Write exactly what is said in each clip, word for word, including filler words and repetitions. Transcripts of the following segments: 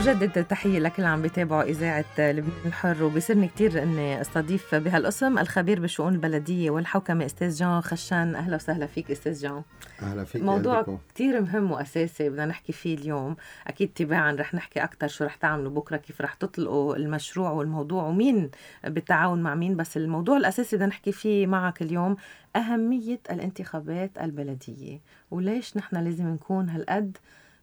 بجدد تحية لكل عم بيتابعوا إذاعة لبنان الحر، وبيسرني كتير أني استضيف بهالقسم الخبير بالشؤون البلدية والحوكمة أستاذ جان خشان. أهلا وسهلا فيك أستاذ جان. أهلا فيك. موضوع ألدكو. كتير مهم وأساسي بدنا نحكي فيه اليوم. أكيد تباعا رح نحكي أكتر شو رح تعملوا بكرة، كيف رح تطلقوا المشروع والموضوع ومين بالتعاون مع مين، بس الموضوع الأساسي بدنا نحكي فيه معك اليوم أهمية الانتخابات البلدية، وليش نحن لازم نكون هالقد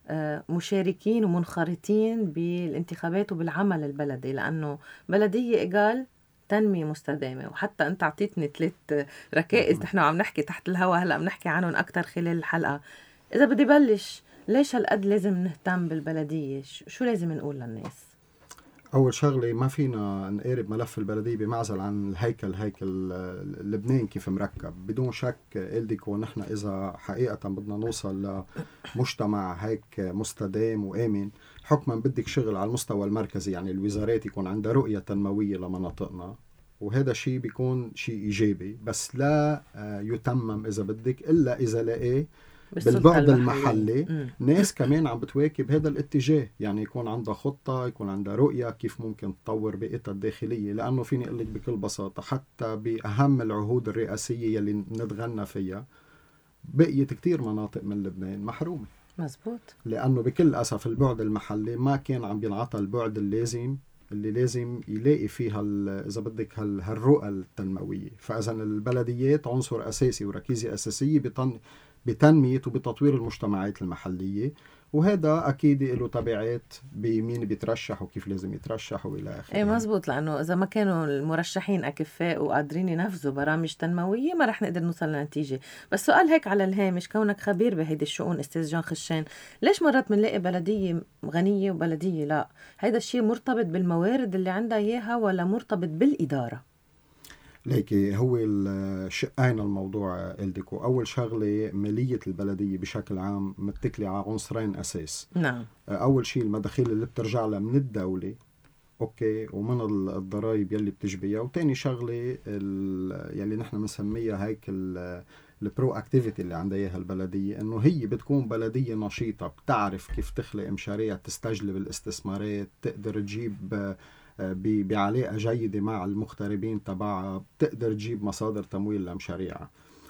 مشاركين ومنخرطين بالانتخابات وبالعمل البلدي، لأنه بلدية إيجال تنمية مستدامة. وحتى أنت عطيتني ثلاث ركائز نحن عم نحكي تحت الهواء، هلأ بنحكي عنهم أكتر خلال الحلقة. إذا بدي بلش، ليش هالقد لازم نهتم بالبلدية؟ شو لازم نقول للناس؟ أول شغلة، ما فينا نقارب ملف البلدية بمعزل عن الهيكل هيكل لبنان كيف مركب. بدون شك إلديكو نحن إذا حقيقة بدنا نوصل لمجتمع هيك مستدام وآمن، حكما بدك شغل على المستوى المركزي، يعني الوزارات يكون عندها رؤية تنموية لمناطقنا، وهذا الشيء بيكون شيء إيجابي، بس لا يتمم إذا بدك إلا إذا لقيه بالبعد المحلي. المحلي ناس كمان عم بتواكب هذا الاتجاه، يعني يكون عندها خطة، يكون عندها رؤية كيف ممكن تطور بيئتها الداخلية. لأنه فيني أقول لك بكل بساطة، حتى بأهم العهود الرئاسية يلي نتغنى فيها بقيت كتير مناطق من لبنان محرومة. مزبوط. لأنه بكل أسف البعد المحلي ما كان عم بينعطى البعد اللازم اللي لازم يلاقي فيها إذا بدك هالرؤى التنموية. فإذا البلديات عنصر أساسي وركيزة أساسية بتن بتنمية وبتطوير المجتمعات المحلية، وهذا أكيد له تبعات بمين بيترشح وكيف لازم يترشح وإلى آخره. إيه مزبوط، لأنه إذا ما كانوا المرشحين أكفاء وقادرين ينفذوا برامج تنموية ما رح نقدر نوصل لنتيجة. بس سؤال هيك على الهامش، كونك خبير بهيدي الشؤون أستاذ جان خشان، ليش مرات منلاقي بلدية غنية وبلدية لا؟ هيدا الشيء مرتبط بالموارد اللي عندها إياها ولا مرتبط بالإدارة؟ ليكي هو الشقين الموضوع إلديكو. أول شغلة، مالية البلدية بشكل عام متكلة على عنصرين أساس. نعم. أول شيء المداخيل اللي بترجع لها من الدولة، أوكي، ومن الضرائب يلي بتجبيها. وتاني شغلة يلي نحن بنسميها هيك البرو اكتيفيتي اللي عندها اياها البلدية، إنه هي بتكون بلدية نشيطة، بتعرف كيف تخلق مشاريع تستجلب الاستثمارات، تقدر تجيب بعلاقة جيدة مع المغتربين تبعها، بتقدر تجيب مصادر تمويل لمشاريعها.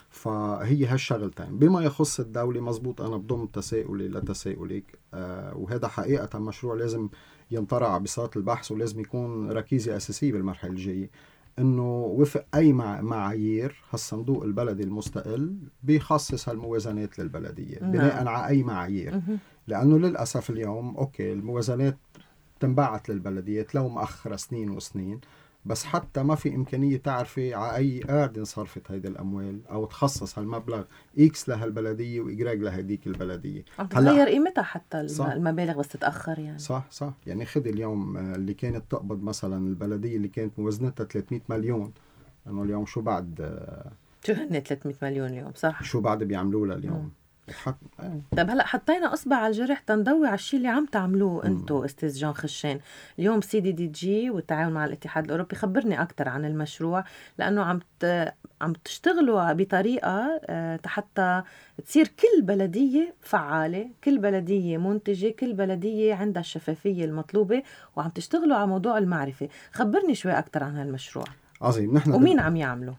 فهي هالشغلتين. بما يخص الدولة، مزبوط، أنا بضم تساؤلي لتساؤلك، آه وهذا حقيقة مشروع لازم ينطرح بساط البحث، ولازم يكون ركيزة أساسية بالمرحلة الجاية، إنه وفق أي معايير هالصندوق البلدي المستقل بيخصص هالموازنات للبلدية بناء على أي معايير. لأنه للأسف اليوم أوكي الموازنات تنبعت للبلديات لو مأخرة سنين وسنين، بس حتى ما في إمكانية تعرفي على أي قاعدة انصرفت هيدا الأموال، أو تخصص هالمبلغ إكس لهالبلدية وإجراج لهديك البلدية. عم تغير قيمتها حتى صح. المبالغ بس تتأخر يعني. صح صح. يعني خذ اليوم اللي كانت تقبض مثلا البلدية اللي كانت موازنتها ثلاثمية مليون، إنه اليوم شو بعد شو هن ثلاثمية مليون اليوم؟ صح. شو بعد بيعملوا لها اليوم؟ حط... طب هلا حطينا اصبع على الجرح تنضوي على الشيء اللي عم تعملوه انتو استاذ جان خشان اليوم. سي دي دي جي والتعاون مع الاتحاد الاوروبي، خبرني اكثر عن المشروع، لانه عم ت... عم تشتغلوا بطريقه حتى تصير كل بلديه فعاله، كل بلديه منتجه، كل بلديه عندها الشفافيه المطلوبه، وعم تشتغلوا على موضوع المعرفه. خبرني شوي اكثر عن هالمشروع. عظيم. نحن ومين عم يعمله؟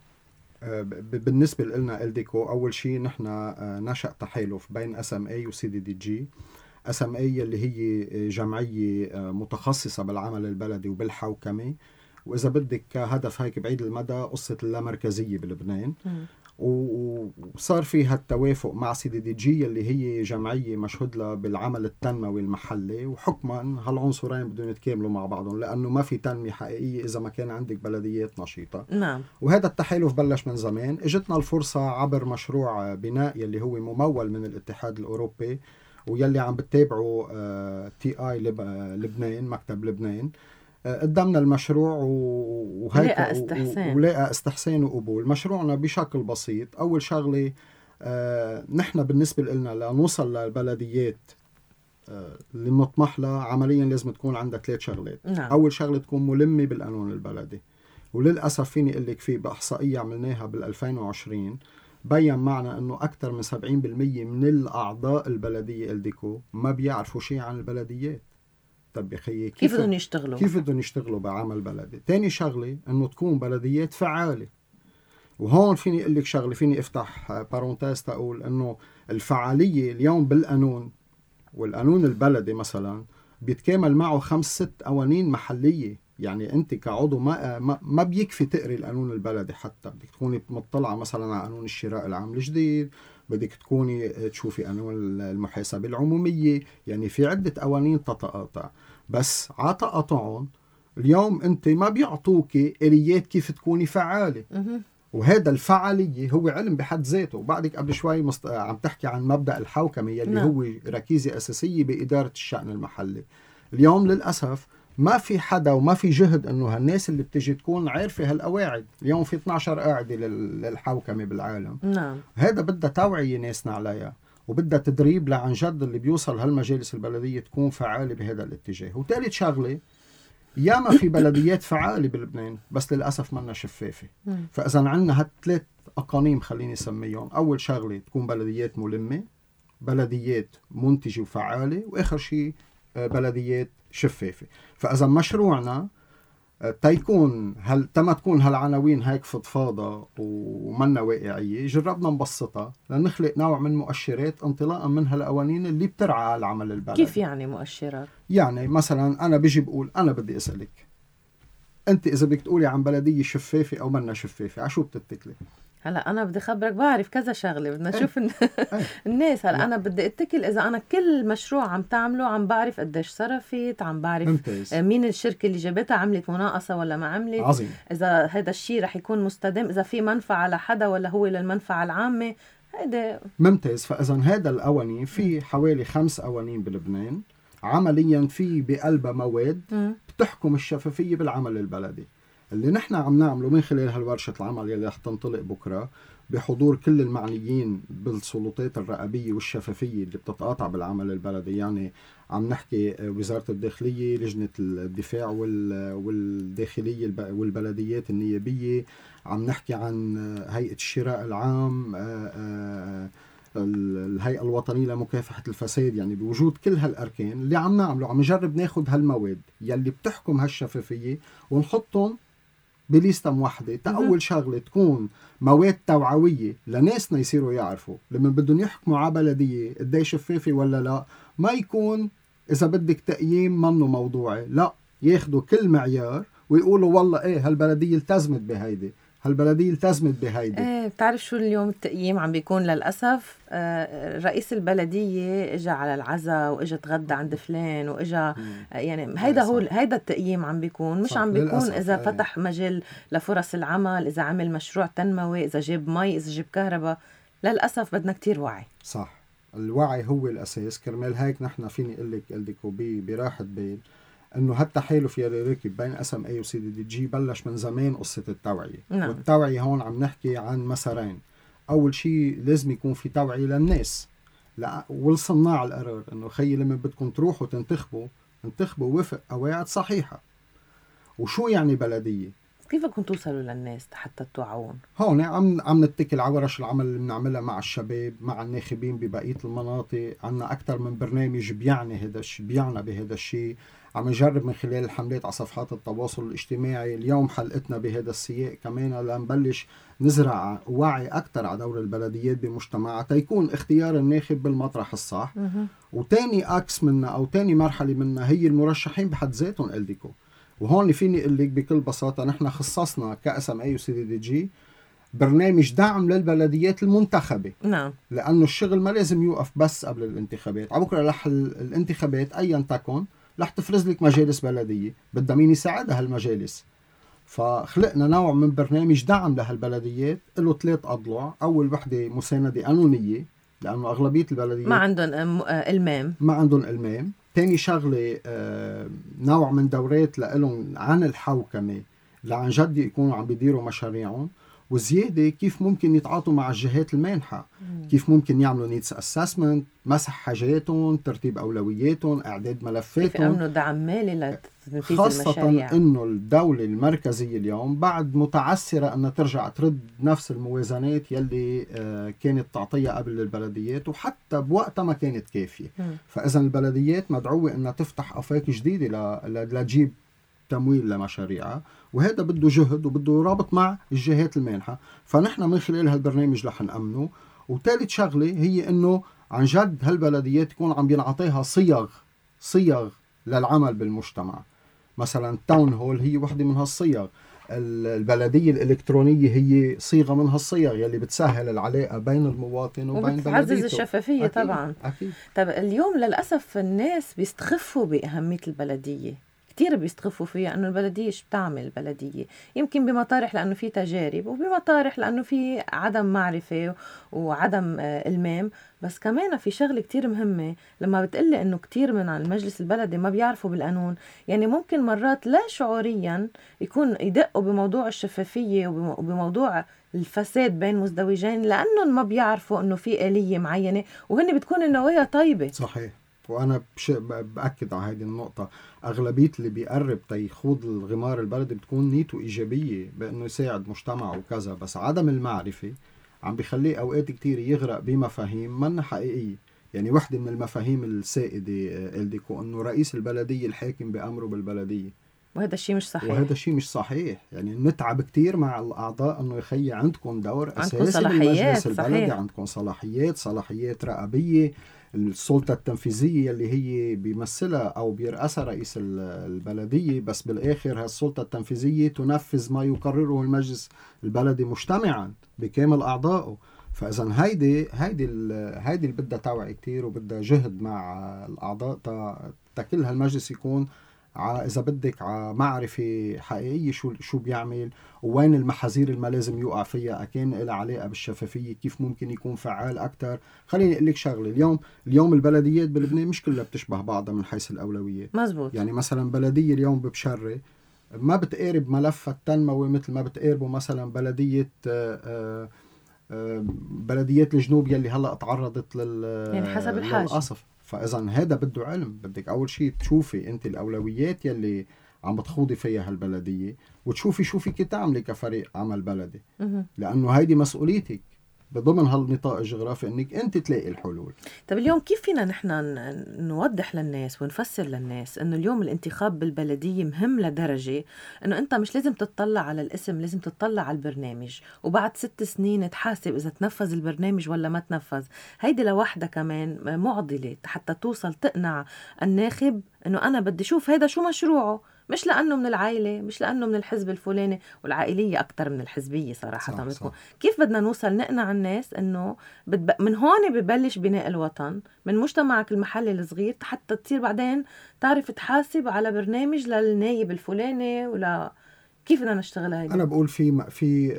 بالنسبة لنا إلديكو، أول شيء نحن نشأ تحالف بين اس ام اي و سي دي دي جي. اس ام اي اللي هي جمعية متخصصة بالعمل البلدي وبالحوكمة، وإذا بدك هدف هيك بعيد المدى قصة اللامركزية بلبنان. م. وصار فيها التوافق مع سي دي دي جي اللي هي جمعية مشهود لها بالعمل التنموي المحلي، وحكما هالعنصرين بدهم يتكاملوا مع بعضهم، لأنه ما في تنمية حقيقية إذا ما كان عندك بلديات نشيطة. نعم. وهذا التحالف بلش من زمان. اجتنا الفرصة عبر مشروع بناء يلي هو ممول من الاتحاد الأوروبي، ويلي عم بتابعه تي آي لبنان، مكتب لبنان، قدمنا المشروع وهيك ولاقى استحسان وقبول. مشروعنا بشكل بسيط. أول شغلة، آه نحن بالنسبة لنا لنوصل للبلديات آه اللي بنطمح لها عمليا لازم تكون عندها ثلاث شغلات. نعم. أول شغلة تكون ملمة بالقانون البلدي، وللأسف فيني أقول لك فيه بإحصائية عملناها بالألفين وعشرين بيّن معنا أنه أكثر من سبعين بالمية من الأعضاء البلدية إلديكو ما بيعرفوا شيء عن البلديات. طب يا خيي كيف بدهم يشتغلوا كيف بدهم يشتغلوا بعمل بلدي؟ تاني شغلة انه تكون بلديات فعالة. وهون فيني اقول لك شغلة، فيني افتح بارونتاز تقول انه الفعالية اليوم بالقانون، والقانون البلدي مثلا بيتكامل معه خمس ست قوانين محلية. يعني انت كعضو ما ما بيكفي تقري القانون البلدي، حتى بدك تكوني مطلعة مثلا على قانون الشراء العام الجديد، بدك تكوني تشوفي قانون المحاسبة العمومية، يعني في عدة قوانين تتقاطع. بس على تقاطعهم اليوم انت ما بيعطوك آليات كيف تكوني فعالة. وهذا الفعالية هو علم بحد ذاته. وبعدك قبل شوي مست... عم تحكي عن مبدأ الحوكمة يلي نعم. هو ركيزة أساسية بإدارة الشأن المحلي. اليوم للأسف ما في حدا وما في جهد انه هالناس اللي بتجي تكون عارفة هالقواعد. اليوم في اثنعش قاعدة للحوكمة بالعالم. نعم. هذا بدها توعية ناسنا عليها، وبدها تدريب لعن جد اللي بيوصل هالمجالس البلدية تكون فعالة بهذا الاتجاه. وثالث شغلة، ياما في بلديات فعالة بلبنان بس للأسف منا شفافة. فإذا عنا هالثلاث أقانيم خليني أسميهم، أول شغلة تكون بلديات ملمة، بلديات منتجة وفعالة، وآخر شيء بلديات شفافة. فإذا مشروعنا تيكون هل تما تكون هالعناوين هيك فضفاضة ومنا واقعية، جربنا نبسطها لنخلق نوع من مؤشرات انطلاقا من هالقوانين اللي بترعى على العمل البلدي. كيف يعني مؤشرات؟ يعني مثلا أنا بيجي بقول أنا بدي أسألك أنت إذا بدك تقولي عن بلدية شفافة أو منا شفافة، عشو بتتكلي؟ هلا انا بدي خبرك، بعرف كذا شغله بدنا نشوف ايه. الناس. هلا انا بدي اتكل اذا انا كل مشروع عم تعمله عم بعرف قديش صرفت، عم بعرف ممتاز. مين الشركه اللي جابتها، عملت مناقصه ولا ما عملت. عظيم. اذا هذا الشيء رح يكون مستدام، اذا في منفعه لحدا ولا هو للمنفعه العامه. هيدا ممتاز. فاذا هذا القوانين في حوالي خمس قوانين بلبنان عمليا في بقلبها مواد م. بتحكم الشفافيه بالعمل البلدي. اللي نحن عم نعمله من خلال هالورشة العمل اللي رح تنطلق بكرة بحضور كل المعنيين بالسلطات الرقابية والشفافية اللي بتتقاطع بالعمل البلدي. يعني عم نحكي وزارة الداخلية، لجنة الدفاع والداخلية والبلديات النيابية، عم نحكي عن هيئة الشراء العام، الهيئة الوطنية لمكافحة الفساد. يعني بوجود كل هالأركان اللي عم نعمله عم نجرب ناخد هالمواد يلي بتحكم هالشفافية ونحطهم بليستة موحدة. تأول شغلة تكون مواد توعوية لناسنا يصيروا يعرفوا لما بدهم يحكموا على بلدية قديش شفافة ولا لا. ما يكون إذا بدك تقييم منه موضوعي، لا، ياخدوا كل معيار ويقولوا والله ايه هالبلدية التزمت بهيدي، هالبلدية التزمت بهيدي. ايه بتعرف شو اليوم التقييم عم بيكون للأسف؟ آه رئيس البلدية اجا على العزاء واجا تغدى عند فلان واجا، آه يعني هيدا هو هيدا التقييم عم بيكون، مش صح. عم بيكون إذا ايه. فتح مجال لفرص العمل، إذا عمل مشروع تنموي، إذا جاب مي، إذا جاب كهرباء. للأسف بدنا كتير وعي. صح، الوعي هو الأساس. كرمال هيك نحن فيني أقول لك قلدك براحة بال انه هالتحالف يلي ركب بين اس ام اي وسي دي دي جي بلش من زمان قصه التوعيه. نعم. والتوعيه هون عم نحكي عن مسارين. اول شيء لازم يكون في توعيه للناس لا والصناع القرار، انه خيي لما بدكم تروحوا تنتخبوا انتخبوا وفق قواعد صحيحه. وشو يعني بلديه؟ كيف بدكم توصلوا للناس حتى توعوهم؟ هون عم عم نتكل على ورش العمل اللي بنعملها مع الشباب، مع الناخبين ببقيه المناطق. عندنا اكثر من برنامج بيعني هذا الشيء، بيعنا بهذا الشيء. عم نجرب من خلال الحملات على صفحات التواصل الاجتماعي. اليوم حلقتنا بهذا السياق كمان لنبلش نزرع وعي أكتر على دور البلديات بمجتمعها تيكون اختيار الناخب بالمطرح الصح. وتاني أكس منا أو تاني مرحلة منا هي المرشحين بحد ذاتهم قلدكم. وهون فيني أقول لك بكل بساطة نحن خصصنا كأس ام اي وسي دي دي جي برنامج دعم للبلديات المنتخبة. نعم. لأنه الشغل ما لازم يوقف بس قبل الانتخابات. على بكرة رح الانتخابات أيا تكن رح تفرز لك مجالس بلدية، بدها مين يساعدها هالمجالس. فخلقنا نوع من برنامج دعم لهالبلديات له ثلاث أضلاع. أول وحدة مساندة قانونية، لأنه أغلبية البلديات ما عندهم إلمام ما عندهم إلمام. تاني شغلة نوع من دورات لهم عن الحوكمة لعن جد يكونوا عم بيديروا مشاريعهم. وزيادة كيف ممكن يتعاطوا مع الجهات المانحة، مم. كيف ممكن يعملوا نيدز اسسمنت، مسح حاجاتهم، ترتيب أولوياتهم، إعداد ملفاتهم، كيف يأمنوا دعم مالي لتنفيذ المشاريع. خاصة إنه الدولة المركزية اليوم بعد متعسرة أنها ترجع ترد نفس الموازنات يلي آه كانت تعطيها قبل البلديات، وحتى بوقتها ما كانت كافية. مم. فإذا البلديات مدعوة أنها تفتح آفاق جديدة لتجيب تمويل لمشاريعها، وهذا بده جهد وبده رابط مع الجهات المانحة. فنحن من خلال هالبرنامج رح نأمنه. وثالث شغلة هي انه عن جد هالبلديات يكون عم بينعطيها صيغ صيغ للعمل بالمجتمع. مثلا تاون هول هي وحدة من هالصيغ، البلدية الإلكترونية هي صيغة من هالصيغ يلي بتسهل العلاقة بين المواطن وبين بلديته، وبتعزز الشفافية. أكيد. طبعا أكيد. طب اليوم للأسف الناس بيستخفوا بأهمية البلدية، كتير بيستخفوا فيها أنه البلدية شو بتعمل البلدية، يمكن بمطارح لأنه في تجارب، وبمطارح لأنه في عدم معرفة وعدم إلمام. بس كمان في شغلة كتير مهمة، لما بتقلي أنه كتير من المجلس البلدي ما بيعرفوا بالقانون، يعني ممكن مرات لا شعوريا يكون يدقوا بموضوع الشفافية وبموضوع الفساد بين مزدوجين، لأنهم ما بيعرفوا أنه في آلية معينة، وهن بتكون النوايا طيبة. صحيح. وأنا بأكد على هذه النقطة، أغلبية اللي بيقرب تيخوض الغمار البلدي بتكون نيته إيجابية بأنه يساعد مجتمع وكذا، بس عدم المعرفة عم بيخليه أوقات كتير يغرق بمفاهيم منها حقيقية. يعني واحدة من المفاهيم السائدة إلديكو أنه رئيس البلدية الحاكم بأمره بالبلدية، وهذا الشيء مش صحيح. وهذا الشيء مش صحيح. يعني نتعب كتير مع الأعضاء أنه يخلي عندكم دور أساسي بالمجلس البلدي، عندكم صلاحيات صلاحيات رقابية. السلطة التنفيذية اللي هي بيمثلها أو بيرأسها رئيس البلدية، بس بالآخر هالسلطة التنفيذية تنفذ ما يقرره المجلس البلدي مجتمعا بكامل أعضائه. فإذا هيدي هيدي هيدي اللي بدها توعي كتير وبدها جهد مع الأعضاء تا كل هالمجلس يكون إذا بدك على معرفة حقيقية شو شو بيعمل، وين المحاذير اللي ما لازم يوقع فيها، أكان لها علاقة بالشفافية، كيف ممكن يكون فعال أكتر. خليني أقول لك شغلة، اليوم اليوم البلديات بلبنان مش كلها بتشبه بعضها من حيث الأولويات. مزبوط. يعني مثلا بلدية اليوم ببشرة ما بتقارب ملف التنموي مثل ما بتقاربه مثلا بلدية آآ آآ بلديات الجنوب يلي هلأ تعرضت لل يعني حسب الحاجة للقصف. فإذا هذا بده علم، بدك أول شيء تشوفي أنت الأولويات يلي عم بتخوضي فيها هالبلدية، وتشوفي شو فيك تعملي كفريق عمل بلدي، لأنه هيدي مسؤوليتك بضمن هالنطاق الجغرافي انك انت تلاقي الحلول. طب اليوم كيف فينا نحن نوضح للناس ونفسر للناس انه اليوم الانتخاب بالبلدية مهم لدرجة انه انت مش لازم تتطلع على الاسم، لازم تتطلع على البرنامج، وبعد ست سنين تحاسب اذا تنفذ البرنامج ولا ما تنفذ. هيدي لوحدها كمان معضلة حتى توصل تقنع الناخب انه انا بدي شوف هيدا شو مشروعه، مش لأنه من العائلة، مش لأنه من الحزب الفلاني، والعائلية أكتر من الحزبية صراحة. صح صح. كيف بدنا نوصل نقنع الناس أنه بتب... من هون ببلش بناء الوطن، من مجتمعك المحلي الصغير، حتى تصير بعدين تعرف تحاسب على برنامج للنايب الفلاني. ولا كيف بدنا نشتغل هيدا؟ أنا بقول في في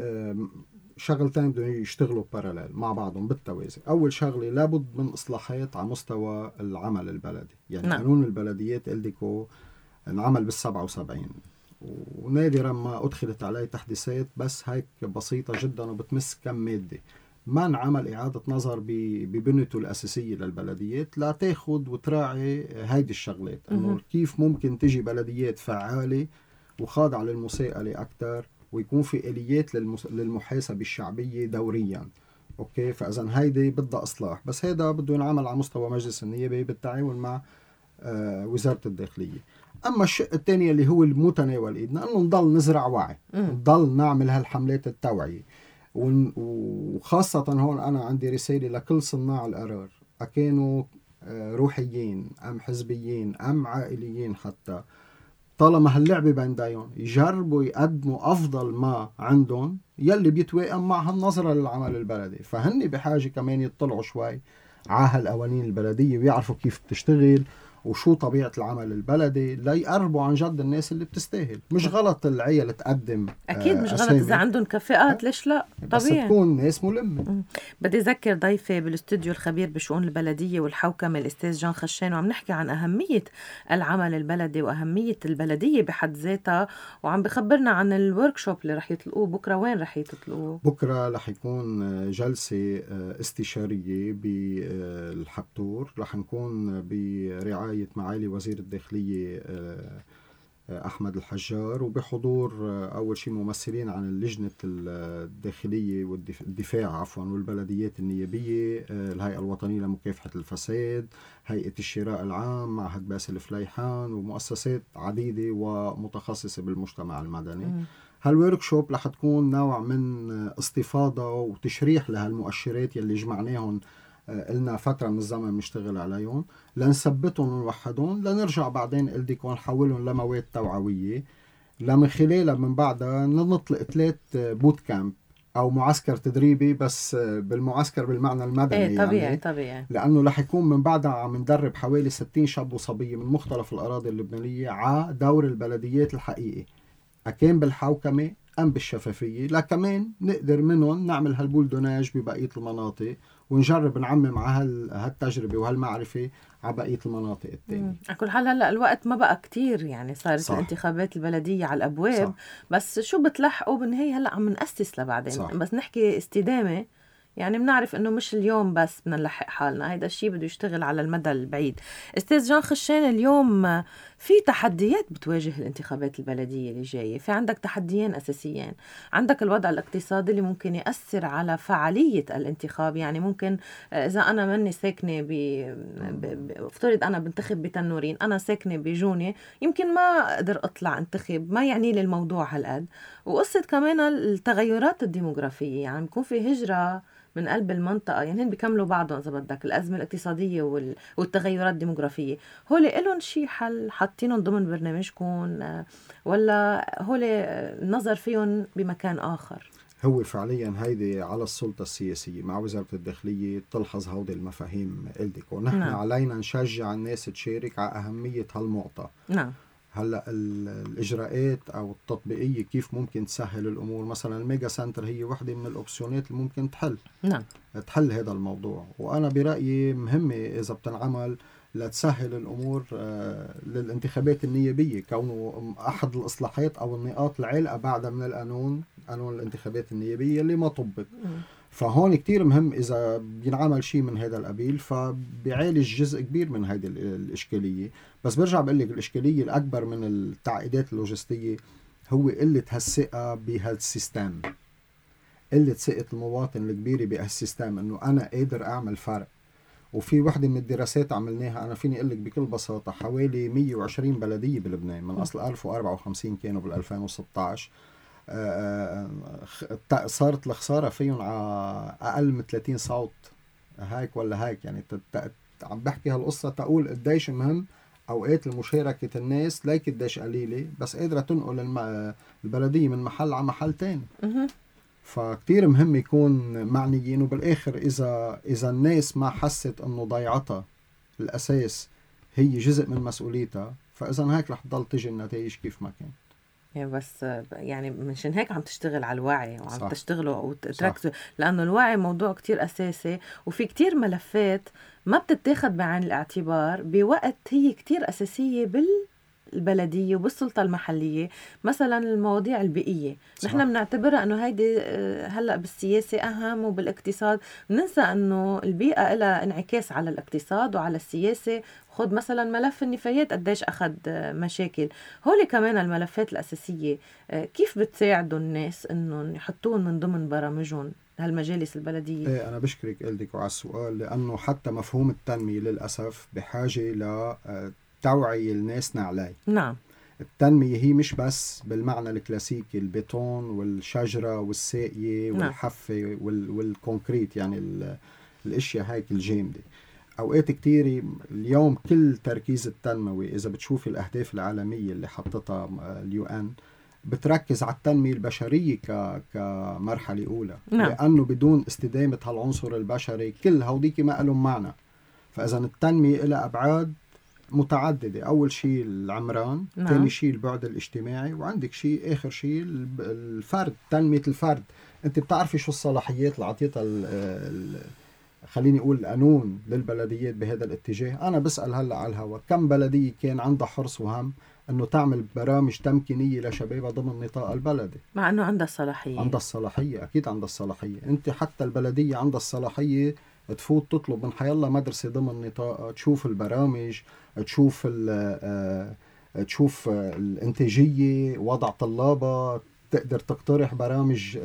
شغلتين بدهم يشتغلوا باراليل مع بعضهم بالتوازي. أول شغلة لابد من إصلاحات على مستوى العمل البلدي. يعني نعم. قانون البلديات إلديكو انعمل بالسبعة وسبعين، ونادرا ما أدخلت عليه تحديثات، بس هيك بسيطة جدا وبتمس كم مادة. ما انعمل إعادة نظر ببنيته الأساسية للبلديات لا تاخد وتراعي هيدي الشغلات، إنه كيف ممكن تجي بلديات فعالة وخاضعة للمساءلة أكتر، ويكون في آليات للمس... للمحاسبة الشعبية دوريا. أوكي، فإذا هيدي بدها إصلاح، بس هيدا بده ينعمل على مستوى مجلس النيابة بالتعاون مع آه وزارة الداخلية. أما الشيء الثاني اللي هو المتناول إيدنا، إنه نضل نزرع وعي، نضل نعمل هالحملات التوعية، وخاصة هون أنا عندي رسالة لكل صناع القرار، أكانوا روحيين أم حزبيين أم عائليين، حتى طالما هاللعبة بين دايون يجربوا يقدموا أفضل ما عندهم يلي بيتوائم مع هالنظرة للعمل البلدي. فهن بحاجة كمان يطلعوا شوي على هالقوانين البلدية ويعرفوا كيف تشتغل، وشو طبيعة العمل البلدي ليقربوا عن جد الناس اللي بتستاهل. مش غلط العيلة تقدم أكيد مش غلط أسامي. إذا عندهم كفاءات ليش لا، بس طبيعي تكون ناس ملمة. بدي أذكر ضيفي بالاستوديو الخبير بشؤون البلدية والحوكمة الأستاذ جان خشان، وعم نحكي عن أهمية العمل البلدي وأهمية البلدية بحد ذاتها، وعم بخبرنا عن الوركشوب اللي رح يطلقوه بكرة. وين رح يطلقوه؟ بكرة رح يكون جلسة استشارية بالحبتور، رح نكون برعاية معالي وزير الداخلية أحمد الحجار، وبحضور أول شيء ممثلين عن اللجنة الداخلية والدفاع عفوا والبلديات النيابية، الهيئة الوطنية لمكافحة الفساد، هيئة الشراء العام، معهد باسل فليحان، ومؤسسات عديدة ومتخصصة بالمجتمع المدني. هالوركشوب رح تكون نوع من استفاضة وتشريح لهالمؤشرات يلي جمعناهم قلنا فترة من الزمن نشتغل عليهم لنثبتهم ونوحدهم، لنرجع بعدين قلديكم نحولهم لمواد توعوية، لمن خلالها من بعدها نطلق ثلاث بوت كامب أو معسكر تدريبي، بس بالمعسكر بالمعنى المدني. ايه طبيعي يعني طبيعي لأنه رح يكون من بعدها عم ندرب حوالي ستين شاب وصبية من مختلف الأراضي اللبنانية على دور البلديات الحقيقي، أكان بالحوكمة أم بالشفافية، لكمان نقدر منهم نعمل هالبولدوناج ببقية المناطق ونجرب نعمم على هالتجربة وهالمعرفة على بقية المناطق التانية. على كل حال هلا الوقت ما بقى كتير، يعني صارت صح. الانتخابات البلدية على الأبواب. صح. بس شو بتلحقوا بالنهاية هلا عم نأسس لبعدين. صح. بس نحكي استدامة، يعني بنعرف انه مش اليوم بس بدنا نلحق حالنا، هيدا الشيء بده يشتغل على المدى البعيد. استاذ جان خشان، اليوم في تحديات بتواجه الانتخابات البلدية اللي جاية. في عندك تحديين أساسيين، عندك الوضع الاقتصادي اللي ممكن يأثر على فعالية الانتخاب. يعني ممكن إذا أنا مني ساكنة ب... افترض أنا بنتخب بتنورين، أنا ساكنة بجونة، يمكن ما أقدر أطلع انتخب، ما يعني لي الموضوع هالقد. وقصة كمان التغيرات الديموغرافية، يعني بيكون في هجرة من قلب المنطقة، يعني هن بيكملوا بعضهم إذا بدك، الأزمة الاقتصادية وال... والتغيرات الديموغرافية. هول إلهم شي حل حاطينهم ضمن برنامجكم، ولا هول النظر فيهم بمكان آخر؟ هو فعليا هيدي على السلطة السياسية مع وزارة الداخلية تلحظ هودي المفاهيم قلتك، ونحن نعم. علينا نشجع الناس تشارك على أهمية هالمعطى. نعم. هلا الاجراءات او التطبيقيه كيف ممكن تسهل الامور، مثلا الميجا سنتر هي وحده من الاوبسيونات اللي ممكن تحل نعم تحل هذا الموضوع، وانا برايي مهمه اذا بتنعمل لتسهل الامور للانتخابات النيابيه، كونه احد الاصلاحات او النقاط العالقه بعدها من القانون، قانون الانتخابات النيابيه اللي ما طبق. فهون كتير مهم إذا بينعمل شيء من هذا القبيل، فبيعالج جزء كبير من هذه الإشكالية. بس برجع بقول لك الإشكالية الأكبر من التعقيدات اللوجستية هو قلة هالثقة بهالسيستم، قلة ثقة المواطن الكبيرة بهالسيستم إنه أنا قادر أعمل فرق. وفي وحدة من الدراسات عملناها، أنا فيني أقول لك بكل بساطة حوالي مية وعشرين بلدية بلبنان من أصل ألف وأربعة وخمسين كانوا بال ألفين وستة عشر، صارت الخسارة فيهم على أقل من ثلاثين صوت هيك ولا هيك. يعني عم بحكي هالقصة تقول قديش مهم أوقات المشاركة الناس، ليك قديش قليلة بس قادرة تنقل الم... البلدية من محل على محل تاني. فكتير مهم يكون معنيين، وبالآخر إذا إذا الناس ما حست إنه ضيعتها الأساس هي جزء من مسؤوليتها، فإذا هيك رح تضل تجي النتائج كيف ما كان. يعني بس يعني منشان هيك عم تشتغل على الوعي وعم صح. تشتغلوا وتركزوا، لأنه الوعي موضوع كتير أساسي، وفي كتير ملفات ما بتتاخد بعين الاعتبار بوقت هي كتير أساسية بالبلدية وبالسلطة المحلية. مثلا المواضيع البيئية صح. نحن بنعتبرها أنه هيدي هلأ بالسياسة أهم وبالاقتصاد، ننسى أنه البيئة لها انعكاس على الاقتصاد وعلى السياسة. خد مثلا ملف النفايات قديش أخذ مشاكل. هولي كمان الملفات الأساسية كيف بتساعدوا الناس إنهم يحطون من ضمن برامجهم هالمجالس البلدية؟ ايه أنا بشكرك قلدك على السؤال، لأنه حتى مفهوم التنمية للأسف بحاجة لتوعي الناس عليه. نعم. التنمية هي مش بس بالمعنى الكلاسيكي البيتون والشجرة والساقية والحفة وال والكونكريت، يعني الاشياء هيك الجامدة. أوقات كتير اليوم كل تركيز التنموي إذا بتشوف الأهداف العالمية اللي حطتها اليو إن بتركز على التنمية البشرية ك... كمرحلة أولى. نعم. لأنه بدون استدامة هالعنصر البشري كل هوديك ما لهم معنى. فإذا التنمية إلى أبعاد متعددة. أول شيء العمران، نعم. ثاني شيء البعد الاجتماعي، وعندك شيء آخر شيء الفرد، تنمية الفرد. أنت بتعرفي شو الصلاحيات اللي عطيتها خليني أقول القانون للبلديات بهذا الاتجاه؟ أنا بسأل هلأ على الهواء، كم بلدية كان عندها حرص وهم أنه تعمل برامج تمكينية لشبابها ضمن نطاق البلدي، مع أنه عندها الصلاحية؟ عندها الصلاحية، أكيد عندها الصلاحية. أنت حتى البلدية عندها الصلاحية تفوت تطلب من حيالله مدرسة ضمن نطاق، تشوف البرامج، تشوف تشوف الانتاجية، وضع طلابها، تقدر تقترح برامج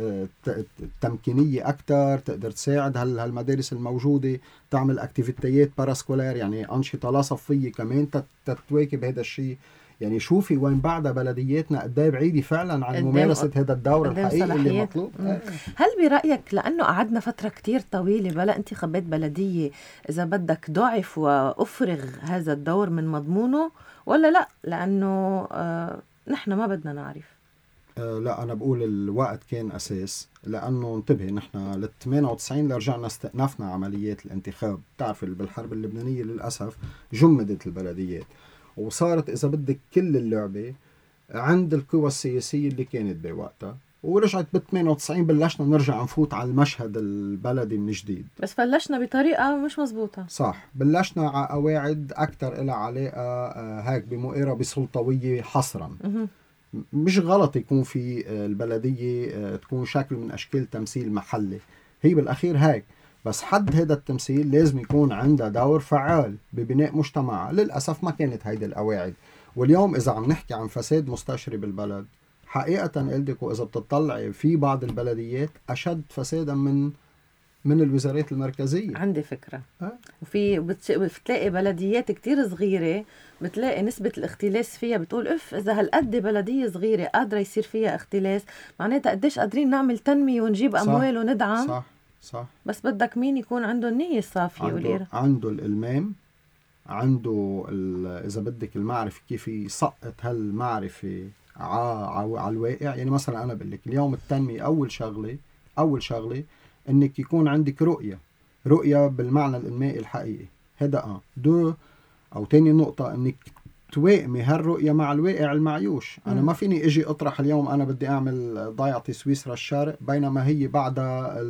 تمكينية أكتر، تقدر تساعد هالمدارس الموجودة تعمل اكتيفيتيات باراسكولار، يعني أنشطة لا صفية كمان تتواكب هذا الشيء. يعني شوفي وين بعد بلدياتنا قد ايه بعيدة فعلا عن ممارسة هذا الدور الحقيقي اللي مطلوب. هل برأيك لأنه قعدنا فترة كتير طويلة بلا انتخابات بلدية إذا بدك ضعف وأفرغ هذا الدور من مضمونه، ولا لا لأنه آه نحن ما بدنا نعرف؟ أه لا، أنا بقول الوقت كان أساس، لأنه انتبه نحن لل ثمانية وتسعين لرجعنا استئنفنا عمليات الانتخاب. تعرف بالحرب اللبنانية للأسف جمدت البلديات، وصارت إذا بدك كل اللعبة عند القوى السياسية اللي كانت بوقتها، ورجعت بال ثمانية وتسعين بلشنا نرجع نفوت على المشهد البلدي من جديد، بس بلشنا بطريقة مش مزبوطة. صح، بلشنا على قواعد أكتر إلى علاقة هيك بمقاربة سلطوية حصرا. مش غلط يكون في البلدية تكون شكل من أشكال تمثيل محلي، هي بالأخير هيك، بس حد هذا التمثيل لازم يكون عنده دور فعال ببناء مجتمع. للأسف ما كانت هيدي القواعد. واليوم إذا عم نحكي عن فساد مستشري بالبلد، حقيقة قلتك وإذا بتطلع في بعض البلديات أشد فسادا من من الوزارات المركزية. عندي فكرة ها؟ وفي بتلاقي بلديات كتير صغيرة بتلاقي نسبة الاختلاس فيها بتقول اف إذا هالقد بلدية صغيرة قادرة يصير فيها اختلاس، معناتها قديش قادرين نعمل تنمية ونجيب أموال وندعم. صح صح. بس بدك مين يكون عنده النية الصافية عنده, عنده الإلمام، عنده إذا بدك المعرفة كيف يسقط هالمعرفة على الواقع. يعني مثلا أنا بقول لك اليوم التنمية أول شغلة أول شغلة إنك يكون عندك رؤية رؤية بالمعنى الإنمائي الحقيقي. هذا آه دو أو تاني نقطة إنك توائمي هالرؤية مع الواقع المعيوش. أنا ما فيني إجي أطرح اليوم أنا بدي أعمل ضيعة سويسرا الشرق بينما هي بعدها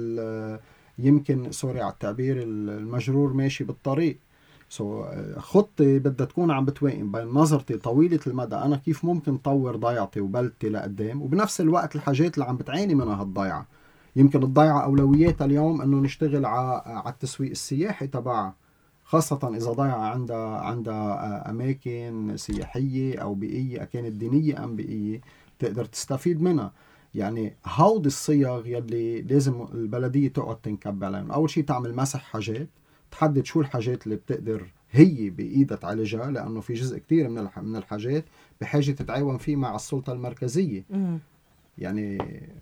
يمكن سوري على التعبير المجرور ماشي بالطريق. سو خطي بدها تكون عم بتوائم بين نظرتي طويلة المدى أنا كيف ممكن طور ضيعتي وبلدتي لقدام، وبنفس الوقت الحاجات اللي عم بتعاني منها هالضيعة. يمكن الضيعة أولوياتها اليوم أنه نشتغل على التسويق السياحي تبعها، خاصة إذا ضيعة عندها عندها أماكن سياحية أو بيئية كانت دينية أم بيئية تقدر تستفيد منها. يعني هودي الصيغ يلي لازم البلدية تقعد تنكب عليهم. أول شيء تعمل مسح حاجات، تحدد شو الحاجات اللي بتقدر هي بإيدها تعالجها، لأنه في جزء كتير من من الحاجات بحاجة تتعاون فيه مع السلطة المركزية. م- يعني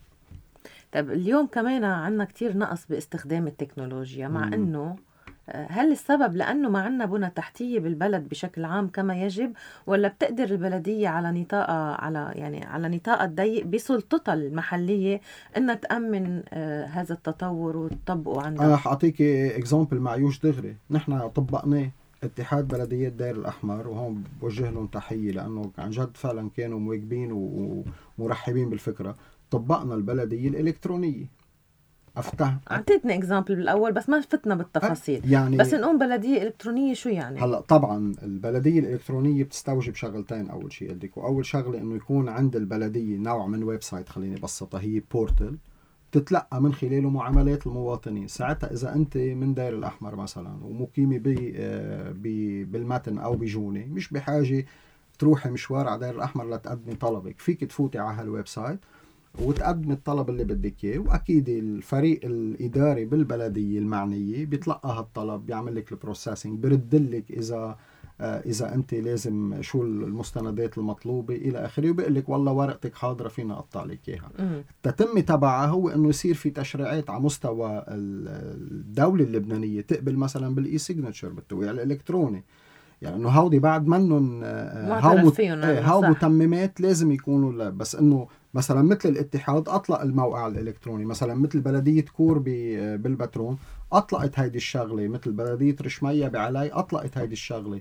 طب اليوم كمان عنا كتير نقص باستخدام التكنولوجيا، مع م- أنه هل السبب لأنه ما عنا بنى تحتية بالبلد بشكل عام كما يجب، ولا بتقدر البلدية على نطاق على يعني على نطاق الضيق بسلطتها المحلية أنها تأمن آه هذا التطور وتطبقه عندها؟ أنا حأعطيك إكزامبل معيوش دغري، نحن طبقناه اتحاد بلديات دير الأحمر، وهون بوجه لهم تحية لأنه عن جد فعلا كانوا مواكبين ومرحبين بالفكرة. طبقنا البلدية الإلكترونية. أفتح أعطيتنا إكزامبل بالأول بس ما فتنا بالتفاصيل. يعني بس نقوم بلدية إلكترونية شو يعني؟ هلأ طبعا البلدية الإلكترونية بتستوجب شغلتين. أول شيء قلتك، وأول شغلة إنه يكون عند البلدية نوع من ويب سايت، خليني بسطها، هي بورتل تتلقى من خلاله معاملات المواطنين. ساعتها إذا أنت من دير الأحمر مثلا ومقيمة بي بالمتن أو بجونة، مش بحاجة تروحي مشوار على دير الأحمر لتقدمي طلبك، فيك تفوتي على هالويب سايت وتقدم الطلب اللي بدك اياه، واكيد الفريق الاداري بالبلديه المعنيه بيتلقى هالطلب، بيعمل لك البروسيسنج، برد لك اذا آه اذا انت لازم شو المستندات المطلوبه الى اخره، وبيقول لك والله ورقتك حاضره فينا اقطع لك اياها. التتمه تبعها هو انه يصير في تشريعات على مستوى الدوله اللبنانيه تقبل مثلا بالاي سيجنتشر، بالتوقيع الالكتروني. يعني انه هودي بعد منهم هاو هاو متممات لازم يكونوا لا. بس انه مثلا مثل الاتحاد اطلق الموقع الالكتروني، مثلا مثل بلديه كور بالبترون أطلقت هيدي الشغلة، مثل بلدية رشمية بعلاي أطلقت هيدي الشغلة.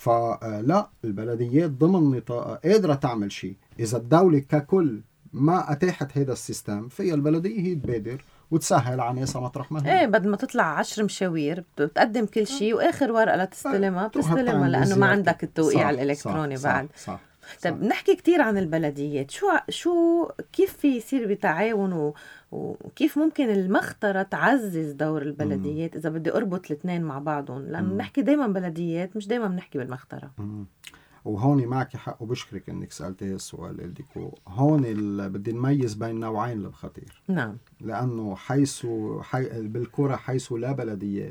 فلا البلديات ضمن نطاقها قادرة تعمل شيء. إذا الدولة ككل ما أتاحت هذا السيستم، فهي البلدية هي تبادر وتسهل على ناسها مطرح ما هي. ايه بدل ما تطلع عشر مشاوير بتقدم كل شيء واخر ورقه لتستلمها بتستلمها لانه ما عندك التوقيع الالكتروني صح بعد. صح صح. طيب نحكي كتير عن البلديات، شو شو كيف في يصير بتعاون و... وكيف ممكن المخطرة تعزز دور البلديات مم. إذا بدي أربط الاثنين مع بعضهم، لأنه نحكي دايما بلديات مش دايما بنحكي بالمخطرة. مم. وهون معك حق وبشكرك انك سألتي السؤال الديكو. هون ال... بدي نميز بين نوعين الخطير. نعم. لأنه حيث حي... بالكرة حيث لا بلديات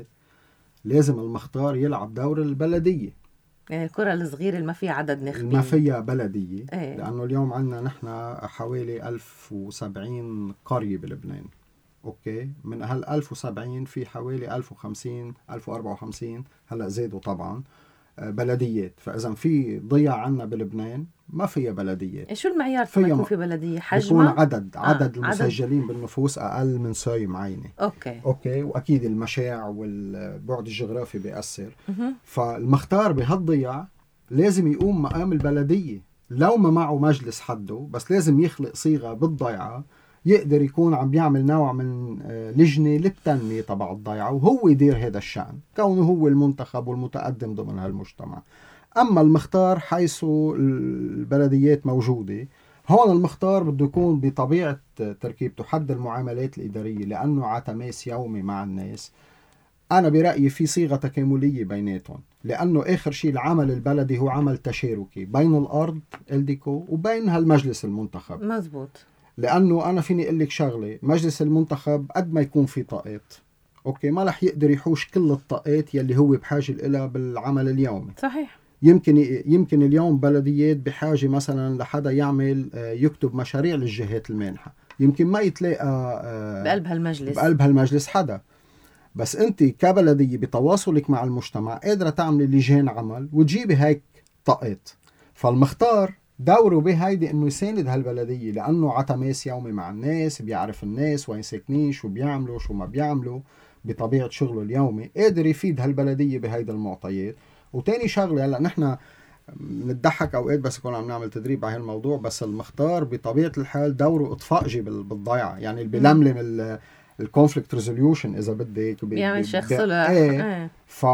لازم المختار يلعب دور البلدية، يعني الكرة الصغيرة اللي ما فيها عدد نخبين، ما فيها بلدية. ايه. لأنه اليوم عندنا نحن حوالي ألف وسبعين قرية بلبنان. أوكي، من هال ألف وسبعين في حوالي ألف وخمسين ألف وأربعة وخمسين هلأ زادوا طبعا بلديات. فإذا في ضياع عنا بلبنان ما فيها بلديات. شو المعيار فيها يكون في بلدية؟ حجمها؟ يكون عدد آه. عدد المسجلين عدد. بالنفوس أقل من ساي معينة. أوكي. أوكي، وأكيد المشاع والبعد الجغرافي بيأثر. م- فالمختار بهالضياع لازم يقوم مقام البلدية، لو ما معه مجلس حده، بس لازم يخلق صيغة بالضيعة يقدر يكون عم بيعمل نوع من لجنة للتنمية تبع الضيعة، وهو يدير هذا الشأن كونه هو المنتخب والمتقدم ضمن هالمجتمع. أما المختار حيث البلديات موجودة، هون المختار بده يكون بطبيعة تركيبته حد المعاملات الإدارية، لأنه عتماس يومي مع الناس. أنا برأيي في صيغة تكاملية بيناتهم، لأنه آخر شيء العمل البلدي هو عمل تشاركي بين الأرض الديكو وبين هالمجلس المنتخب. مزبوط. لأنه أنا فيني أقول لك شغلة، مجلس المنتخب قد ما يكون في طاقات أوكي ما رح يقدر يحوش كل الطاقات يلي هو بحاجة إلها بالعمل اليومي. صحيح. يمكن يمكن اليوم بلديات بحاجة مثلا لحدا يعمل يكتب مشاريع للجهات المانحة، يمكن ما يتلاقى بقلب هالمجلس بقلب هالمجلس حدا. بس أنت كبلدية بتواصلك مع المجتمع قادرة تعمل لجان عمل وتجيبي هيك طاقات. فالمختار دوره بهيدي انه يساند هالبلدية، لانه عتماس يومي مع الناس، بيعرف الناس وين ساكنين، شو بيعملوا شو ما بيعملوا بطبيعة شغله اليومي، قادر يفيد هالبلدية بهيدا المعطيات. وتاني شغلة، هلا نحن نتضحك اوقات بس يكون عم نعمل تدريب على هالموضوع، بس المختار بطبيعة الحال دوره اطفائجي بالضيعة، يعني اللي بيلملم الكونفليكت ريزوليوشن اذا بدك، بيعمل شيخ صلح. ايه. ايه.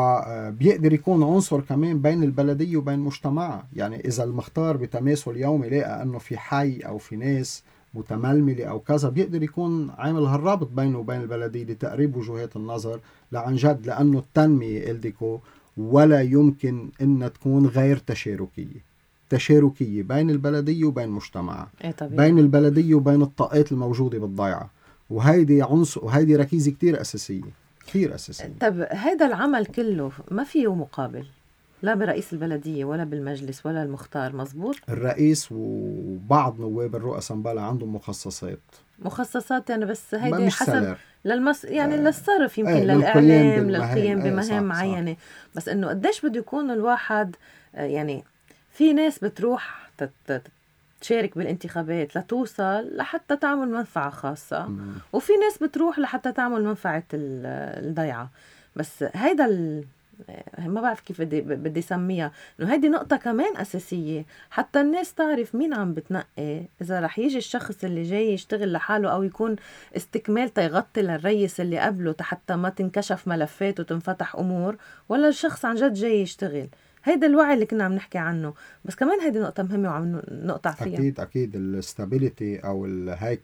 فبيقدر يكون عنصر كمان بين البلديه وبين مجتمعها. يعني اذا المختار بتماسه اليومي لقى انه في حي او في ناس متململه او كذا، بيقدر يكون عامل هالرابط بينه وبين البلديه لتقريب وجهات النظر لعن جد، لانه التنميه الديكو ولا يمكن انها تكون غير تشاركيه. تشاركيه بين البلديه وبين مجتمعها. ايه طبيعي. بين البلديه وبين الطاقات الموجوده بالضيعه. وهيدي عنصر وهيدي ركيزة كتير أساسية كتير أساسية. طب هيدا العمل كله ما فيه مقابل، لا برئيس البلدية ولا بالمجلس ولا المختار، مزبوط؟ الرئيس وبعض نواب الرؤساء مبالا عندهم مخصصات مخصصات يعني، بس هيدي حسب سلر. للمس يعني آه. للصرف يمكن آه. للإعلام للقيام آه. بمهام معينة. صح. بس إنه قديش بده يكون الواحد يعني في ناس بتروح تت تشارك بالانتخابات لتوصل لحتى تعمل منفعة خاصة، مم. وفي ناس بتروح لحتى تعمل منفعة الضيعة. بس هيدا ال... ما بعرف كيف بدي بدي سميها، انه هيدي نقطة كمان أساسية حتى الناس تعرف مين عم بتنقي، إذا رح يجي الشخص اللي جاي يشتغل لحاله أو يكون استكمال تيغطي للرئيس اللي قبله حتى ما تنكشف ملفات وتنفتح أمور، ولا الشخص عن جد جاي يشتغل. هيدا الوعي اللي كنا عم نحكي عنه. بس كمان هيدي نقطة مهمة وعم نقطع فيها. أكيد أكيد الستابيليتي أو هيك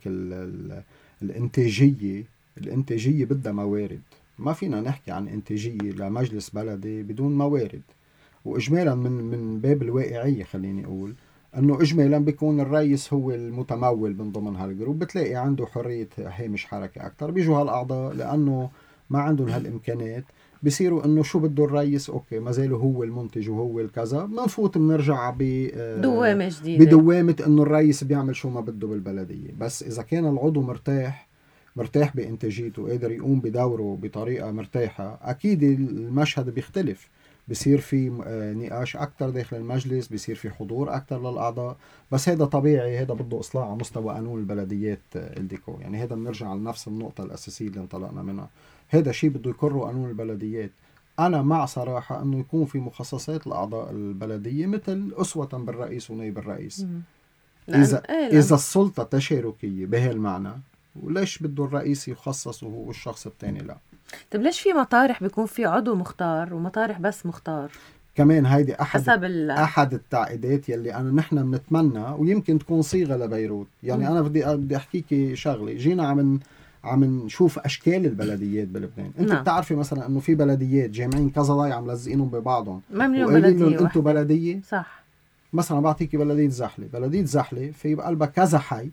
الانتاجية الانتاجية بدها موارد. ما فينا نحكي عن انتاجية لمجلس بلدي بدون موارد. وإجمالا من من باب الواقعية خليني أقول أنه إجمالا بيكون الرئيس هو المتمول من ضمن هالجروب، بتلاقي عنده حرية هامش حركة أكتر. بيجوا هالأعضاء لأنه ما عندهم هالإمكانات، بيصيروا انه شو بده الرئيس، اوكي ما زاله هو المنتج وهو الكذا، بنفوت بنرجع بدوامه جديده بدوامه انه الرئيس بيعمل شو ما بده بالبلديه. بس اذا كان العضو مرتاح مرتاح بانتاجيته وقادر يقوم بدوره بطريقه مرتاحه، اكيد المشهد بيختلف، بصير في نقاش اكثر داخل المجلس، بصير في حضور اكثر للاعضاء. بس هذا طبيعي، هذا بده اصلاح على مستوى قانون البلديات الديكو. يعني هذا بنرجع لنفس النقطه الاساسيه اللي انطلقنا منها، هذا شيء بده يقره قانون البلديات. أنا مع صراحة أنه يكون في مخصصات لأعضاء البلدية مثل أسوة بالرئيس ونائب الرئيس. إذا إيه إذا السلطة تشاركية بهالمعنى، وليش بده الرئيس يخصص وهو الشخص الثاني لا؟ طيب ليش في مطارح بيكون في عضو مختار ومطارح بس مختار؟ كمان هيدي أحد حسب ال... أحد التعقيدات يلي أنا نحن بنتمنى ويمكن تكون صيغة لبيروت. يعني م. أنا بدي بدي أحكيكي شغلة. جينا عم عم نشوف أشكال البلديات بلبنان. أنت نعم. بتعرفي مثلا إنه في بلديات جامعين كذا ضايع ملزقينهم ببعضهم وقايلين لهم أنتوا بلدية. صح. مثلا بعطيكي بلدية زحلة. بلدية زحلة في بقلبها كذا حي،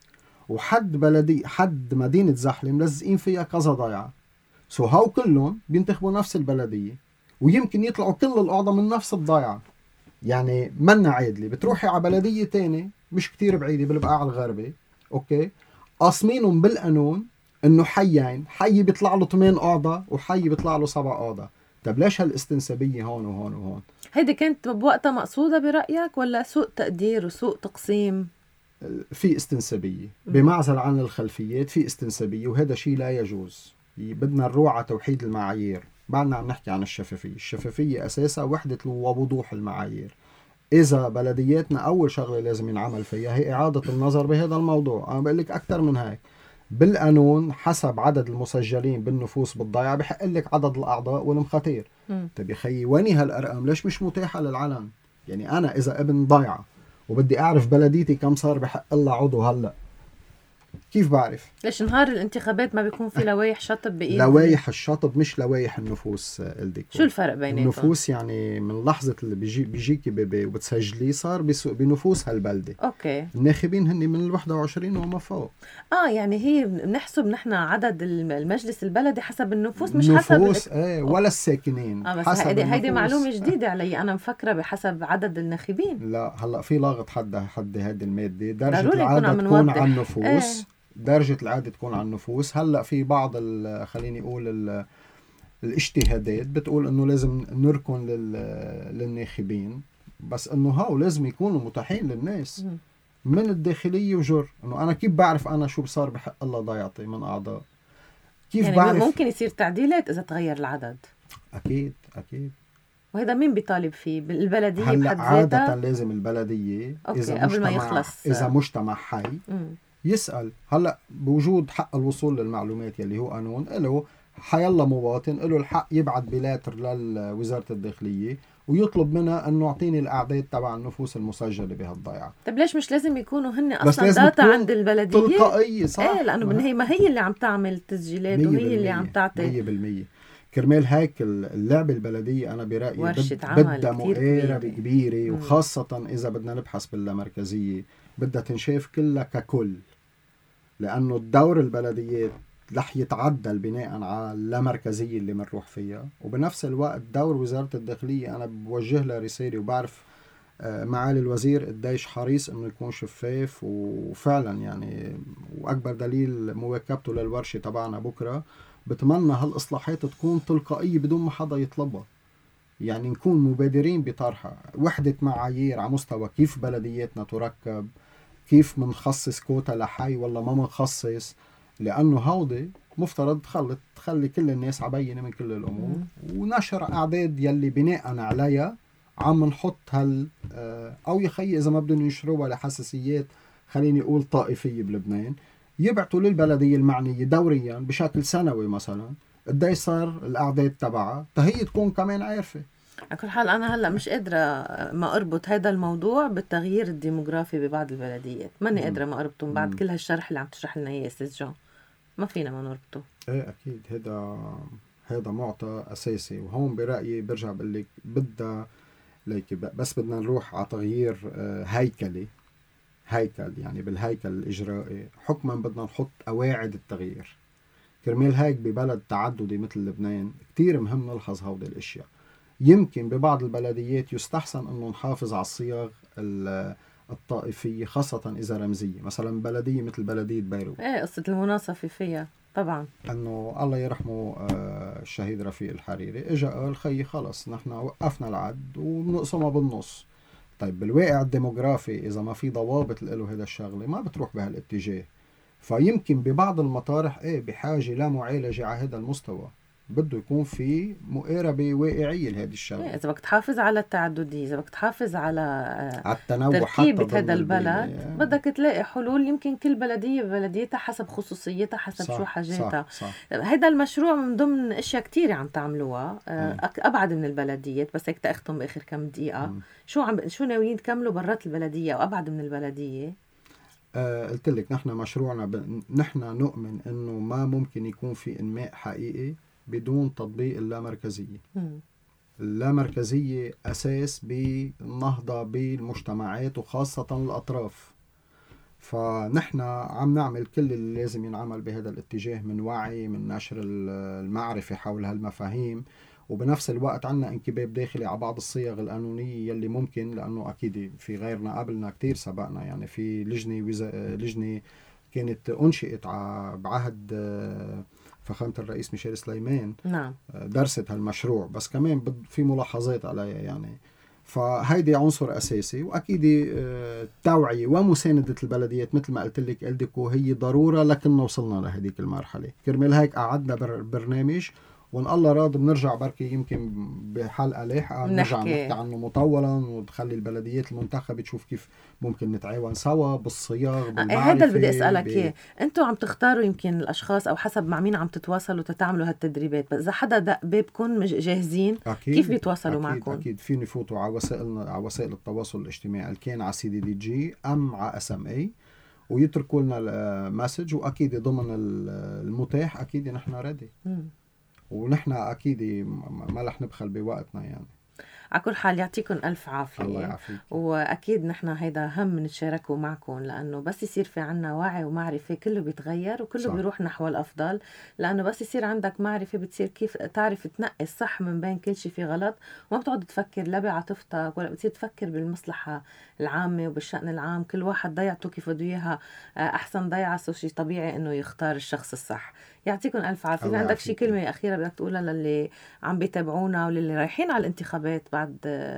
وحد بلدي حد مدينة زحلة ملزقين فيها كذا ضيعة. سو هاو كلهم بينتخبوا نفس البلدية، ويمكن يطلعوا كل القعدة من نفس الضيعة. يعني منا عادلة. بتروحي على بلدية تاني مش كتير بعيدة بالبقاع الغربي، اوكي، قاسمينهم بالقانون انه حيين، حي بيطلع له ثمان قعدة وحي بيطلع له سبع قعدة. طب ليش هالاستنسابية هون وهون وهون؟ هيدي كانت بوقتها مقصودة برأيك ولا سوء تقدير وسوء تقسيم؟ في استنسابية بمعزل عن الخلفيات. في استنسابية وهذا شيء لا يجوز. بدنا نروح على توحيد المعايير. بعدنا عم نحكي عن الشفافية. الشفافية أساسها وحدة ووضوح المعايير. إذا بلدياتنا أول شغلة لازم ينعمل فيها هي إعادة النظر بهذا الموضوع. أنا بقول لك أكثر من هيك. بالقانون حسب عدد المسجلين بالنفوس بالضيعة بحق لك عدد الأعضاء والمخاتير. طيب يا خيي ويني هالأرقام؟ ليش مش متاحة للعلن؟ يعني أنا إذا ابن ضيعة وبدي أعرف بلديتي كم صار بحق لها عضو هلأ، كيف بعرف؟ ليش نهار الانتخابات ما بيكون في لوايح شطب بإيد؟ لوايح الشطب مش لوايح النفوس. الديكور شو الفرق بيناتهم؟ النفوس يعني من لحظة اللي بيجي بيجيكي بيبي وبتسجليه صار بنفوس هالبلدة. اوكي. الناخبين هن من الواحد وعشرين وما فوق. اه يعني هي بنحسب نحن عدد المجلس البلدي حسب النفوس مش نفوس حسب نفوس ايه ولا الساكنين. اه بس هيدي هيدي معلومة جديدة علي. انا مفكرة بحسب عدد الناخبين. لا هلا في لاغط حد حد هذه المادة. درجة العادة تكون عن النفوس. ايه. درجة العادة تكون عن النفوس. هلأ في بعض خليني أقول الاجتهادات بتقول أنه لازم نركن للناخبين، بس أنه هاو لازم يكونوا متاحين للناس من الداخلية وجر. أنه أنا كيف بعرف أنا شو بصار بحق الله ضيعتي من أعضاء؟ كيف يعني بعرف؟ ممكن يصير تعديلات إذا تغير العدد. أكيد أكيد. وهذا مين بيطالب فيه؟ بالبلدية بحد ذاتها؟ عادة لازم البلدية إذا قبل ما يخلص إذا مجتمع حي م. يسأل. هلأ بوجود حق الوصول للمعلومات يلي هو قانون له، حيلا مواطن له الحق يبعث بلاتر لوزارة الداخلية ويطلب منها أنه يعطيني الأعداد تبع النفوس المسجلة بهالضيعة. طب ليش مش لازم يكونوا هن أصلا داتا عند البلدية؟ تلقائية صح. ايه لأنه ما هي ما هي اللي عم تعمل تسجيلات وهي اللي عم تعطي مية بالمية. كرمال هيك اللعبة البلدية أنا برأيي بدها مقاربة كبيرة، وخاصة إذا بدنا نبحث باللامركزية بدها تنشاف كلها ككل، لأنه الدور البلديات رح يتعدل بناء على اللامركزية اللي منروح فيها. وبنفس الوقت دور وزارة الداخلية أنا بوجه لها رسالة، وبعرف معالي الوزير قديش حريص إنه يكون شفاف وفعلا يعني، وأكبر دليل مواكبته للورشة تبعنا بكرة. بتمنى هالإصلاحات تكون تلقائية بدون ما حدا يطلبها، يعني نكون مبادرين بطرحها. وحدة معايير على مستوى كيف بلدياتنا تركب، كيف منخصص كوتا لحي ولا ما منخصص، لأنه هودي مفترض تخلي تخلي كل الناس عبينة من كل الأمور. ونشر أعداد يلي بناء عليها عم نحط هال أو يخي إذا ما بدهم ينشروها لحساسيات خليني أقول طائفية بلبنان، يبعتوا للبلدية المعنية دوريا بشكل سنوي مثلا قديش صار الأعداد تبعها، فهي تكون كمان عارفة. على كل حال أنا هلأ مش قادرة ما أربط هذا الموضوع بالتغيير الديموغرافي ببعض البلديات. ماني قادرة ما أربطهم بعد كل هالشرح اللي عم تشرح لنا إياه أستاذ جون. ما فينا ما نربطه. إيه أكيد. هذا هذا معطى أساسي. وهون برأيي برجع بقول لك بدها ليك بس بدنا نروح على تغيير هيكلي هيكل يعني بالهيكل الإجرائي. حكما بدنا نحط قواعد التغيير. كرمال هيك ببلد تعددي مثل لبنان كتير مهم نلحظ هودي الاشياء. يمكن ببعض البلديات يستحسن انه نحافظ على الصيغ الطائفية خاصة اذا رمزية، مثلا بلدية مثل بلدية بيروت. ايه قصة المناصفة فيها طبعا. انه الله يرحمه الشهيد رفيق الحريري اجا قال خي خلص نحن وقفنا العد وبنقسمها بالنص. طيب بالواقع الديموغرافي اذا ما في ضوابط له هذا الشغله ما بتروح بهالاتجاه. فيمكن ببعض المطارح ايه بحاجة لمعالجة على هذا المستوى، بده يكون في مقاربة واقعية لهذه الشغلة. إذا بدك تحافظ على التعددية، إذا بدك تحافظ على على التنوع حتى تركيبة هذا البلد، بدك تلاقي حلول. يمكن كل بلدية ببلديتها حسب خصوصيتها، حسب صح شو حاجاتها. صح صح. هذا المشروع من ضمن اشياء كتيرة عم تعملوها ابعد من البلديات. بس هيك تاختم باخر كم دقيقة، م. شو عم شو ناويين تكملوا برات البلدية او ابعد من البلدية؟ آه قلت لك نحن مشروعنا ب... نحن نؤمن انه ما ممكن يكون في انماء حقيقي بدون تطبيق اللامركزية. م. اللامركزية أساس بالنهضة بالمجتمعات وخاصة الأطراف. فنحن عم نعمل كل اللي لازم ينعمل بهذا الاتجاه من وعي، من نشر المعرفة حول هالمفاهيم، وبنفس الوقت عنا انكباب داخلي على بعض الصيغ القانونية يلي ممكن، لأنه أكيد في غيرنا قبلنا كتير سبقنا. يعني في لجنة وزا... لجنة كانت أنشئت بعهد فخامة الرئيس ميشيل سليمان، نعم، درست هالمشروع، بس كمان في ملاحظات عليها يعني. فهيدي عنصر أساسي. وأكيد التوعية ومساندة البلديات مثل ما قلت لك إلديكو هي ضرورة، لكن وصلنا لهديك المرحلة. كرمال هيك قعدنا برنامج، وإن الله راض بنرجع بركي يمكن بحلقة لاحقة نرجع نحكي عنه مطولا، ونخلي البلديات المنتخبة تشوف كيف ممكن نتعاون سوا بالصياغ بالمعرفة. هذا اللي بدي أسألك إياه. أنتوا عم تختاروا يمكن الأشخاص أو حسب مع مين عم تتواصلوا تتعملوا هالتدريبات، بس إذا حدا دق بابكم جاهزين أكيد كيف بيتواصلوا أكيد معكم؟ أكيد فين يفوتوا على وسائل على وسائل التواصل الاجتماعي، كان على سي دي دي جي أم على اس ام اي، ويتركوا لنا المسج. وأكيد ضمن المتاح أكيد نحن ريدي، ونحن أكيد ما رح نبخل بوقتنا يعني. على كل حال يعطيكم ألف عافية. الله يعافيك. وأكيد نحن هيدا هم نتشاركه معكم، لأنه بس يصير في عنا وعي ومعرفة كله بيتغير وكله صح. بيروح نحو الأفضل. لأنه بس يصير عندك معرفة بتصير كيف تعرف تنقي الصح من بين كل شيء في غلط، وما بتقعد تفكر لا بعاطفتك ولا بتصير تفكر بالمصلحة العامة وبالشأن العام. كل واحد ضيعته كيف بده إياها أحسن ضيعة، سو شيء طبيعي إنه يختار الشخص الصح. يعطيكم ألف عافية. عندك شيء كلمة أخيرة بدك تقولها للي عم بيتابعونا وللي رايحين على الانتخابات بعد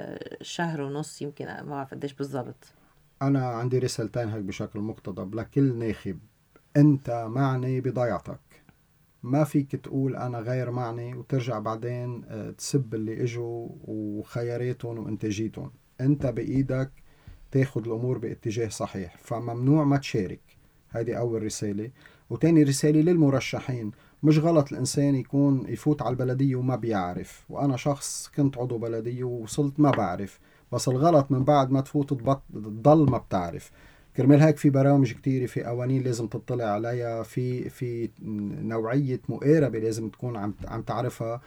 شهر ونص يمكن، ما بعرف قديش بالضبط؟ أنا عندي رسالتين هيك بشكل مقتضب لكل ناخب. أنت معني بضيعتك، ما فيك تقول أنا غير معني وترجع بعدين تسب اللي إجوا وخياراتهم وإنتاجيتهم. أنت بإيدك تاخد الأمور باتجاه صحيح، فممنوع ما تشارك. هذه أول رسالة. وتاني رسالة للمرشحين، مش غلط الإنسان يكون يفوت على البلدية وما بيعرف. وأنا شخص كنت عضو بلدية ووصلت ما بعرف، بس الغلط من بعد ما تفوت تضل ما بتعرف. كرمال هيك في برامج كتيرة، في قوانين لازم تطلع عليها، في في نوعية مقاربة لازم تكون عم عم تعرفها.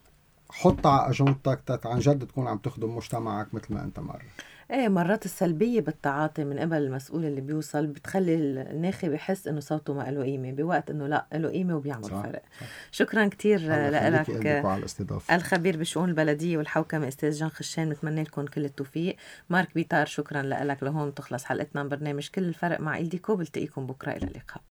حط على أجندتك عن جد تكون عم تخدم مجتمعك مثل ما أنت مرة. ايه مرات السلبية بالتعاطي من قبل المسؤول اللي بيوصل بتخلي الناخب يحس انه صوته ما له قيمة، بوقت انه لا له قيمة وبيعمل صح فرق. صح. شكرا كتير لك الخبير بشؤون البلدية والحوكمة استاذ جان خشان. متمنى لكم كل التوفيق. مارك بيتار شكرا لك. لهون تخلص حلقتنا من برنامج كل الفرق مع إلديكو. بلتقيكم بكرة، الى اللقاء.